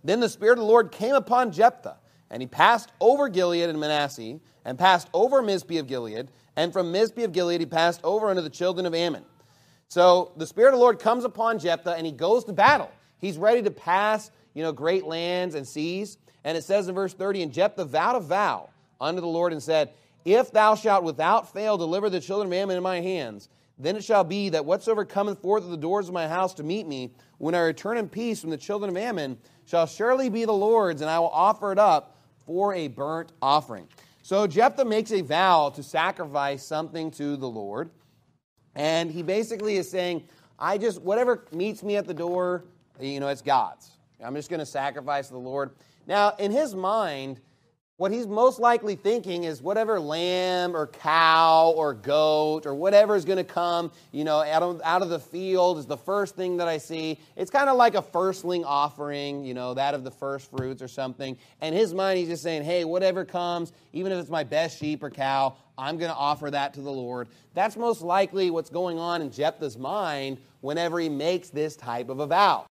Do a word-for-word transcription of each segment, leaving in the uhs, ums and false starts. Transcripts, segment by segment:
Then the Spirit of the Lord came upon Jephthah, and he passed over Gilead and Manasseh, and passed over Mizpeh of Gilead, and from Mizpeh of Gilead he passed over unto the children of Ammon. So the Spirit of the Lord comes upon Jephthah, and he goes to battle. He's ready to pass, you know, great lands and seas. And it says in verse thirty, and Jephthah vowed a vow unto the Lord and said, if thou shalt without fail deliver the children of Ammon in my hands, then it shall be that whatsoever cometh forth of the doors of my house to meet me, when I return in peace from the children of Ammon, shall surely be the Lord's, and I will offer it up for a burnt offering. So Jephthah makes a vow to sacrifice something to the Lord. And he basically is saying, I just, whatever meets me at the door, you know, it's God's. I'm just going to sacrifice to the Lord. Now, in his mind, what he's most likely thinking is whatever lamb or cow or goat or whatever is going to come, you know, out of, out of the field is the first thing that I see. It's kind of like a firstling offering, you know, that of the first fruits or something. And in his mind, he's just saying, hey, whatever comes, even if it's my best sheep or cow, I'm going to offer that to the Lord. That's most likely what's going on in Jephthah's mind whenever he makes this type of a vow.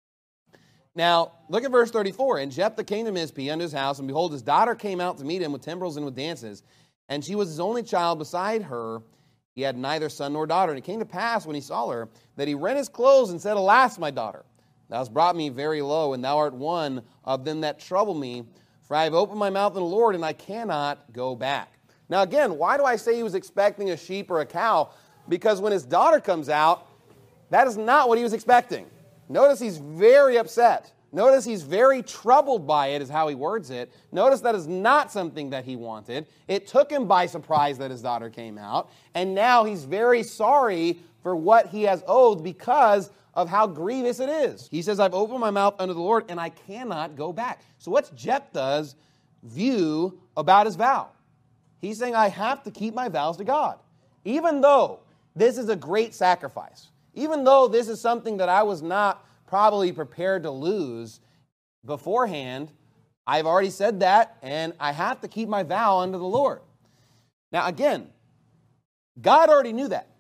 Now, look at verse thirty-four. And Jephthah came to Mizpeh unto his house, and behold, his daughter came out to meet him with timbrels and with dances. And she was his only child. Beside her, he had neither son nor daughter. And it came to pass, when he saw her, that he rent his clothes and said, alas, my daughter, thou hast brought me very low, and thou art one of them that trouble me. For I have opened my mouth in the Lord, and I cannot go back. Now, again, why do I say he was expecting a sheep or a cow? Because when his daughter comes out, that is not what he was expecting. Notice he's very upset. Notice he's very troubled by it, is how he words it. Notice that is not something that he wanted. It took him by surprise that his daughter came out. And now he's very sorry for what he has owed because of how grievous it is. He says, I've opened my mouth unto the Lord, and I cannot go back. So what's Jephthah's view about his vow? He's saying, I have to keep my vows to God. Even though this is a great sacrifice. Even though this is something that I was not probably prepared to lose beforehand, I've already said that, and I have to keep my vow unto the Lord. Now, again, God already knew that.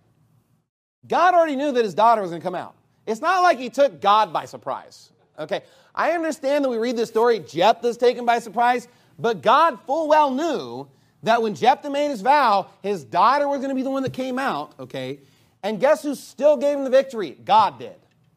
God already knew that his daughter was going to come out. It's not like he took God by surprise. Okay, I understand that we read this story, Jephthah's taken by surprise, but God full well knew that when Jephthah made his vow, his daughter was going to be the one that came out, okay? And guess who still gave him the victory? God did.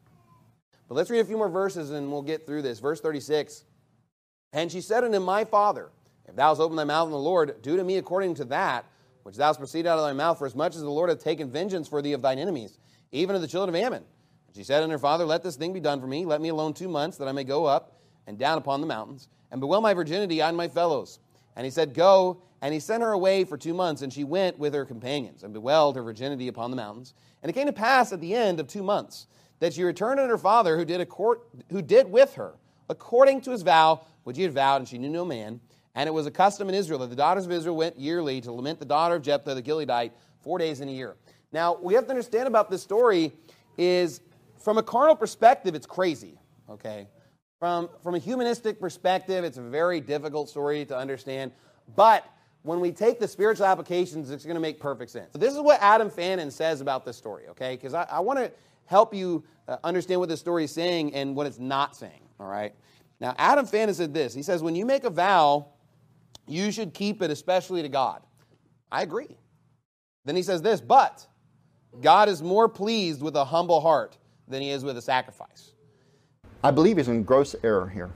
But let's read a few more verses and we'll get through this. Verse thirty-six. And she said unto him, my father, if thou hast opened thy mouth in the Lord, do to me according to that which thou hast proceeded out of thy mouth, for as much as the Lord hath taken vengeance for thee of thine enemies, even of the children of Ammon. And she said unto her father, let this thing be done for me. Let me alone two months, that I may go up and down upon the mountains, and bewail my virginity on my fellows. And he said, go. And he sent her away for two months, and she went with her companions, and bewailed her virginity upon the mountains. And it came to pass at the end of two months, that she returned unto her father, who did, a court, who did with her, according to his vow, which he had vowed, and she knew no man. And it was a custom in Israel, that the daughters of Israel went yearly to lament the daughter of Jephthah the Gileadite four days in a year. Now, we have to understand about this story is, from a carnal perspective, it's crazy, okay? From, from a humanistic perspective, it's a very difficult story to understand, but when we take the spiritual applications, it's going to make perfect sense. So this is what Adam Fannin says about this story, okay? Because I, I want to help you uh, understand what this story is saying and what it's not saying, all right? Now, Adam Fannin said this. He says, when you make a vow, you should keep it, especially to God. I agree. Then he says this, but God is more pleased with a humble heart than he is with a sacrifice. I believe he's in gross error here.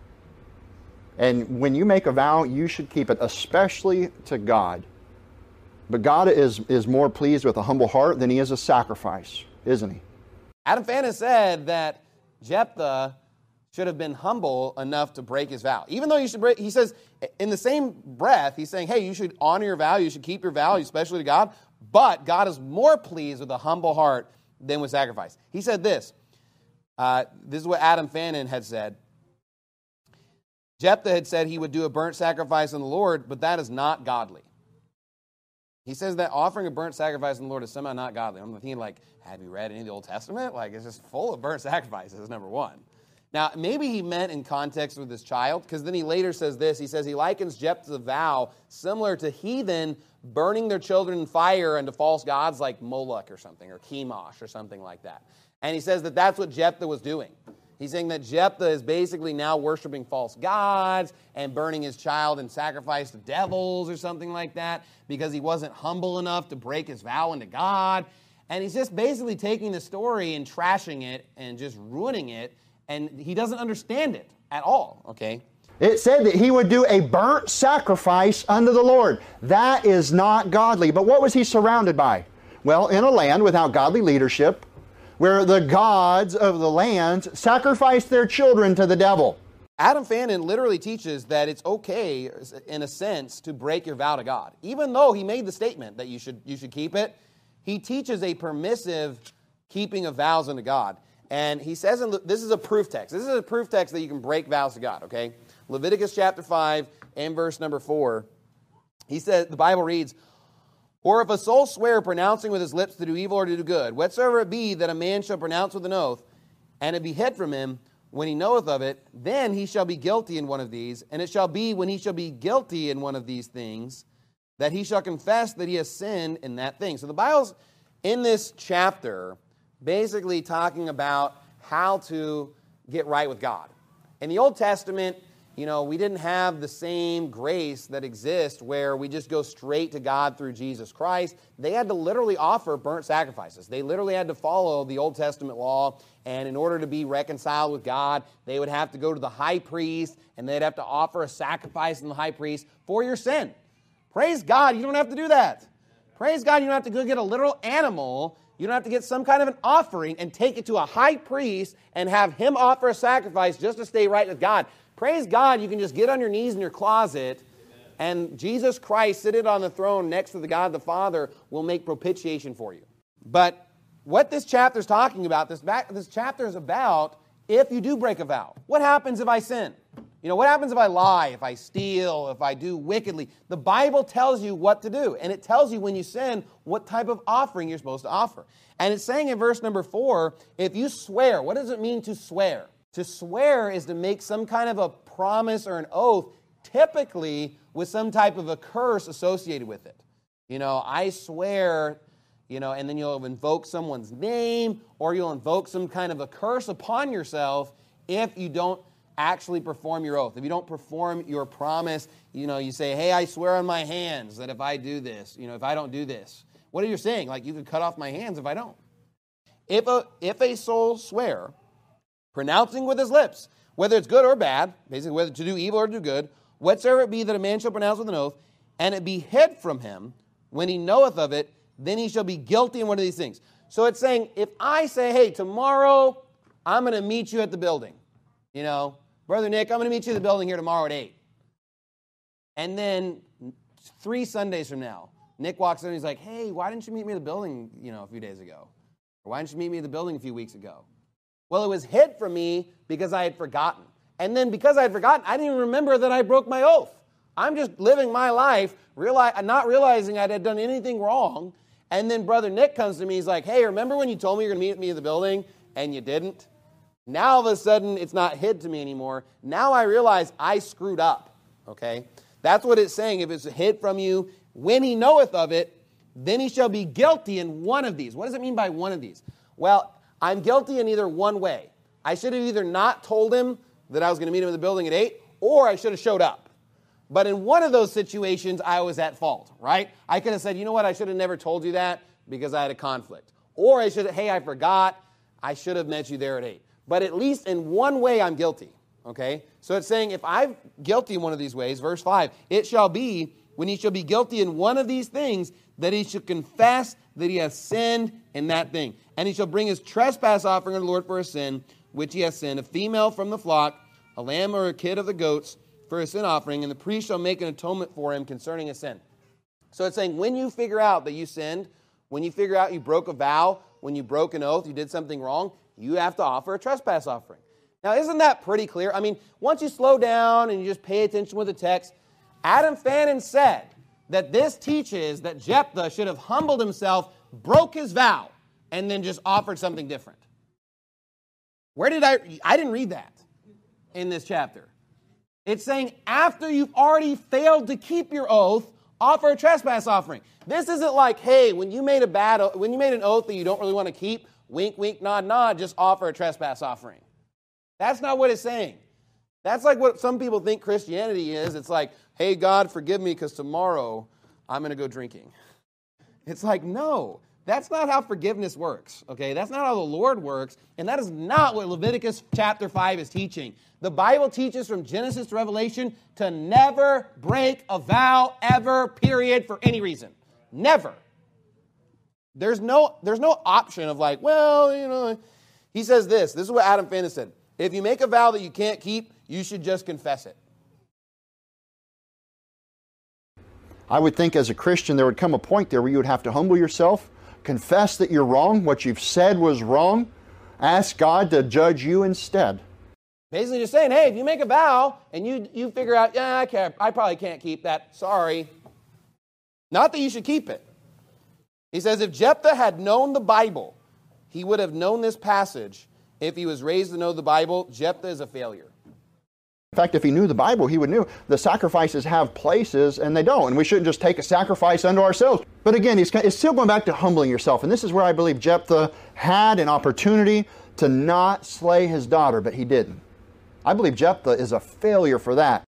And when you make a vow, you should keep it, especially to God. But God is, is more pleased with a humble heart than he is a sacrifice, isn't he? Adam Fannin said that Jephthah should have been humble enough to break his vow. Even though you should break, he says, in the same breath, he's saying, hey, you should honor your vow, you should keep your vow, especially to God, but God is more pleased with a humble heart than with sacrifice. He said this, uh, this is what Adam Fannin had said. Jephthah had said he would do a burnt sacrifice on the Lord, but that is not godly. He says that offering a burnt sacrifice on the Lord is somehow not godly. I'm thinking, like, have you read any of the Old Testament? Like, it's just full of burnt sacrifices, number one. Now, maybe he meant in context with his child, because then he later says this. He says he likens Jephthah's vow similar to heathen burning their children in fire unto false gods like Moloch or something, or Chemosh or something like that. And he says that that's what Jephthah was doing. He's saying that Jephthah is basically now worshiping false gods and burning his child in sacrifice to devils or something like that because he wasn't humble enough to break his vow unto God. And he's just basically taking the story and trashing it and just ruining it, and he doesn't understand it at all, okay? It said that he would do a burnt sacrifice unto the Lord. That is not godly. But what was he surrounded by? Well, in a land without godly leadership, where the gods of the land sacrificed their children to the devil. Adam Fannin literally teaches that it's okay, in a sense, to break your vow to God. Even though he made the statement that you should, you should keep it, he teaches a permissive keeping of vows unto God. And he says, in, this is a proof text. This is a proof text that you can break vows to God, okay? Leviticus chapter five and verse number four. He says, the Bible reads, "Or if a soul swear pronouncing with his lips to do evil or to do good, whatsoever it be that a man shall pronounce with an oath, and it be hid from him when he knoweth of it, then he shall be guilty in one of these. And it shall be when he shall be guilty in one of these things, that he shall confess that he has sinned in that thing." So the Bible's in this chapter basically talking about how to get right with God. In the Old Testament, you know, we didn't have the same grace that exists where we just go straight to God through Jesus Christ. They had to literally offer burnt sacrifices. They literally had to follow the Old Testament law, and in order to be reconciled with God, they would have to go to the high priest, and they'd have to offer a sacrifice in the high priest for your sin. Praise God, you don't have to do that. Praise God, you don't have to go get a literal animal. You don't have to get some kind of an offering and take it to a high priest and have him offer a sacrifice just to stay right with God. Praise God, you can just get on your knees in your closet, and Jesus Christ, seated on the throne next to the God the Father, will make propitiation for you. But what this chapter is talking about, this, back, this chapter is about if you do break a vow. What happens if I sin? You know, what happens if I lie, if I steal, if I do wickedly? The Bible tells you what to do, and it tells you when you sin what type of offering you're supposed to offer. And it's saying in verse number four, if you swear, what does it mean to swear? To swear is to make some kind of a promise or an oath, typically with some type of a curse associated with it. You know, I swear, you know, and then you'll invoke someone's name, or you'll invoke some kind of a curse upon yourself if you don't actually perform your oath. If you don't perform your promise, you know, you say, hey, I swear on my hands that if I do this, you know, if I don't do this. What are you saying? Like, you could cut off my hands if I don't. If a, if a soul swear, pronouncing with his lips, whether it's good or bad, basically whether to do evil or to do good, whatsoever it be that a man shall pronounce with an oath, and it be hid from him when he knoweth of it, then he shall be guilty in one of these things. So it's saying, if I say, hey, tomorrow I'm going to meet you at the building, you know, Brother Nick, I'm going to meet you at the building here tomorrow at eight. And then three Sundays from now, Nick walks in and he's like, hey, why didn't you meet me at the building, you know, a few days ago? Or why didn't you meet me at the building a few weeks ago? Well, it was hid from me because I had forgotten. And then because I had forgotten, I didn't even remember that I broke my oath. I'm just living my life, realize, not realizing I had done anything wrong. And then Brother Nick comes to me, he's like, hey, remember when you told me you were going to meet me at the building and you didn't? Now, all of a sudden, it's not hid to me anymore. Now I realize I screwed up, okay? That's what it's saying. If it's hid from you, when he knoweth of it, then he shall be guilty in one of these. What does it mean by one of these? Well, I'm guilty in either one way. I should have either not told him that I was going to meet him in the building at eight, or I should have showed up. But in one of those situations, I was at fault, right? I could have said, you know what, I should have never told you that because I had a conflict. Or I should have, hey, I forgot. I should have met you there at eight. But at least in one way, I'm guilty, okay? So it's saying if I'm guilty in one of these ways, verse five, it shall be when he shall be guilty in one of these things that he shall confess that he has sinned in that thing. And he shall bring his trespass offering unto the Lord for a sin, which he has sinned, a female from the flock, a lamb or a kid of the goats for a sin offering, and the priest shall make an atonement for him concerning a sin. So it's saying when you figure out that you sinned, when you figure out you broke a vow, when you broke an oath, you did something wrong, you have to offer a trespass offering. Now, isn't that pretty clear? I mean, once you slow down and you just pay attention with the text, Adam Fannin said that this teaches that Jephthah should have humbled himself, broke his vow, and then just offered something different. Where did I... I didn't read that in this chapter. It's saying after you've already failed to keep your oath, offer a trespass offering. This isn't like, hey, when you made a bad, when you made an oath that you don't really want to keep, wink, wink, nod, nod, just offer a trespass offering. That's not what it's saying. That's like what some people think Christianity is. It's like, hey, God, forgive me because tomorrow I'm going to go drinking. It's like, no, that's not how forgiveness works, okay? That's not how the Lord works, and that is not what Leviticus chapter five is teaching. The Bible teaches from Genesis to Revelation to never break a vow ever, period, for any reason. Never. There's no, there's no option of like, well, you know, he says this. This is what Adam Fannin said. If you make a vow that you can't keep, you should just confess it. I would think as a Christian there would come a point there where you would have to humble yourself, confess that you're wrong, what you've said was wrong, ask God to judge you instead. Basically just saying, hey, if you make a vow and you, you figure out, yeah, I can't, I probably can't keep that, sorry. Not that you should keep it. He says if Jephthah had known the Bible, he would have known this passage. If he was raised to know the Bible, Jephthah is a failure. In fact, if he knew the Bible, he would know the sacrifices have places and they don't. And we shouldn't just take a sacrifice unto ourselves. But again, he's, it's still going back to humbling yourself. And this is where I believe Jephthah had an opportunity to not slay his daughter, but he didn't. I believe Jephthah is a failure for that.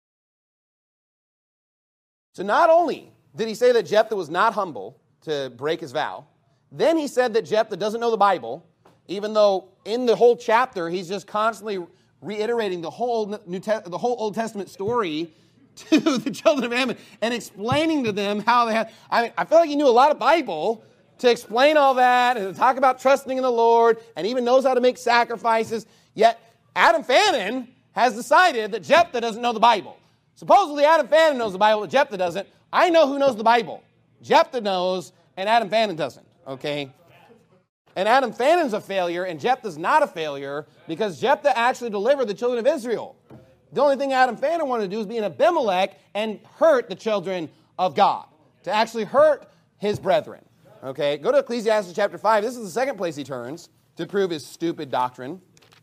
So not only did he say that Jephthah was not humble to break his vow, then he said that Jephthah doesn't know the Bible, even though in the whole chapter he's just constantly reiterating the whole New Te- the whole Old Testament story to the children of Ammon and explaining to them how they had. I mean, I feel like he knew a lot of Bible to explain all that and to talk about trusting in the Lord, and even knows how to make sacrifices. Yet Adam Fannin has decided that Jephthah doesn't know the Bible. Supposedly Adam Fannin knows the Bible, but Jephthah doesn't. I know who knows the Bible. Jephthah knows, and Adam Fannin doesn't. Okay. And Adam Fannin's a failure, and Jephthah's not a failure, because Jephthah actually delivered the children of Israel. The only thing Adam Fannin wanted to do is be an Abimelech and hurt the children of God, to actually hurt his brethren. Okay, go to Ecclesiastes chapter five. This is the second place he turns to prove his stupid doctrine,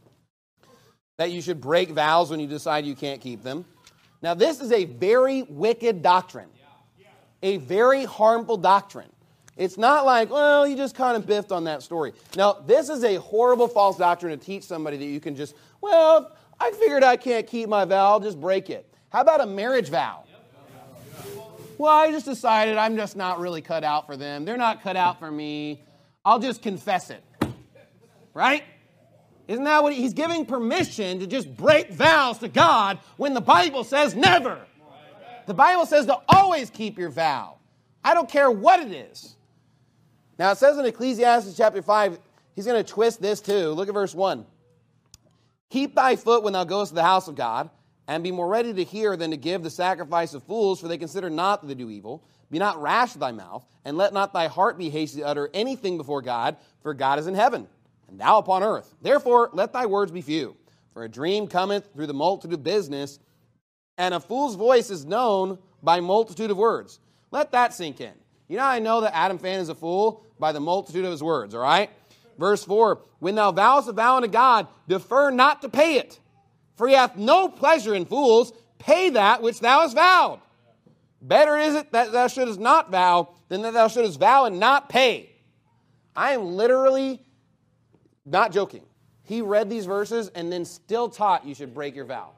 that you should break vows when you decide you can't keep them. Now, this is a very wicked doctrine, a very harmful doctrine. It's not like, well, you just kind of biffed on that story. Now, this is a horrible false doctrine to teach somebody that you can just, well, I figured I can't keep my vow, I'll just break it. How about a marriage vow? Well, I just decided I'm just not really cut out for them. They're not cut out for me. I'll just confess it. Right? Isn't that what he, he's giving permission to just break vows to God when the Bible says never? The Bible says to always keep your vow. I don't care what it is. Now, it says in Ecclesiastes chapter five, he's going to twist this too. Look at verse one. Keep thy foot when thou goest to the house of God, and be more ready to hear than to give the sacrifice of fools, for they consider not that they do evil. Be not rash with thy mouth, and let not thy heart be hasty to utter anything before God, for God is in heaven, and thou upon earth. Therefore, let thy words be few. For a dream cometh through the multitude of business, and a fool's voice is known by multitude of words. Let that sink in. You know how I know that Adam Fannin is a fool? By the multitude of his words, all right? Verse four, when thou vowest a vow unto God, defer not to pay it. For he hath no pleasure in fools. Pay that which thou hast vowed. Better is it that thou shouldest not vow than that thou shouldest vow and not pay. I am literally not joking. He read these verses and then still taught you should break your vow.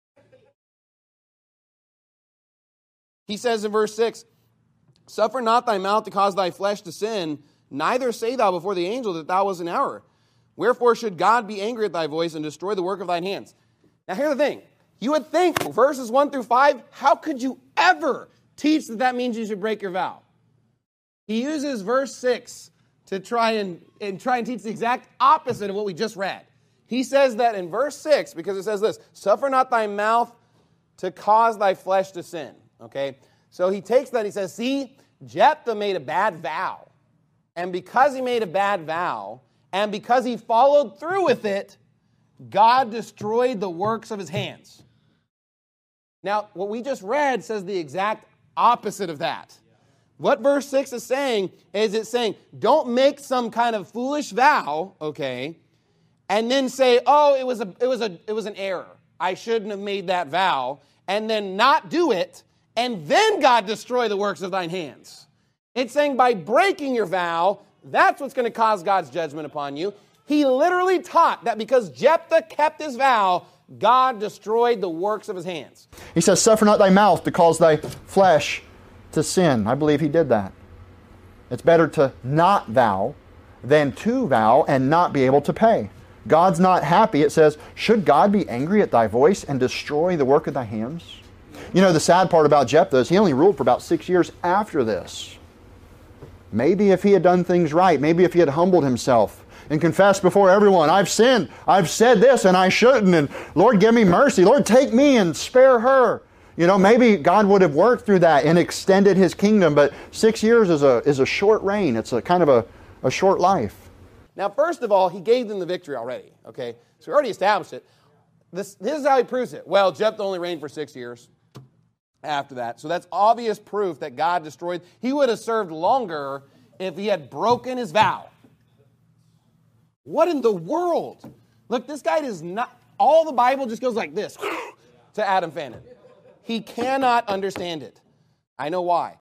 He says in verse six, suffer not thy mouth to cause thy flesh to sin, neither say thou before the angel that thou wast in error. Wherefore should God be angry at thy voice and destroy the work of thine hands? Now here's the thing. You would think, verses one through five, how could you ever teach that that means you should break your vow? He uses verse six to try and, and try and teach the exact opposite of what we just read. He says that in verse six, because it says this, suffer not thy mouth to cause thy flesh to sin. Okay? So he takes that and he says, see, Jephthah made a bad vow. And because he made a bad vow, and because he followed through with it, God destroyed the works of his hands. Now, what we just read says the exact opposite of that. What verse six is saying is it's saying, don't make some kind of foolish vow, okay, and then say, oh, it was a, it was a, it was an error. I shouldn't have made that vow, and then not do it, and then God destroy the works of thine hands. It's saying by breaking your vow, that's what's going to cause God's judgment upon you. He literally taught that because Jephthah kept his vow, God destroyed the works of his hands. He says, suffer not thy mouth to cause thy flesh to sin. I believe he did that. It's better to not vow than to vow and not be able to pay. God's not happy. It says, should God be angry at thy voice and destroy the work of thy hands? You know, the sad part about Jephthah is he only ruled for about six years after this. Maybe if he had done things right, maybe if he had humbled himself and confessed before everyone, I've sinned, I've said this and I shouldn't, and Lord, give me mercy. Lord, take me and spare her. You know, maybe God would have worked through that and extended his kingdom, but six years is a, is a short reign. It's a kind of a, a short life. Now, first of all, he gave them the victory already, okay? So we already established it. This, this is how he proves it. Well, Jephthah only reigned for six years after that. So that's obvious proof that God destroyed. He would have served longer if he had broken his vow. What in the world? Look, this guy does not, all the Bible just goes like this to Adam Fannin. He cannot understand it. I know why.